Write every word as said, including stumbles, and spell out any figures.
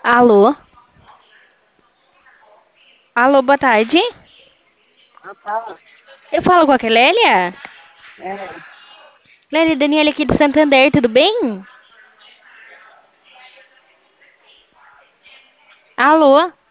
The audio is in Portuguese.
Alô? Alô, boa tarde. Ah, fala. Eu falo com a Kelélia? É, Lélia, Daniela aqui do Santander, tudo bem? Alô?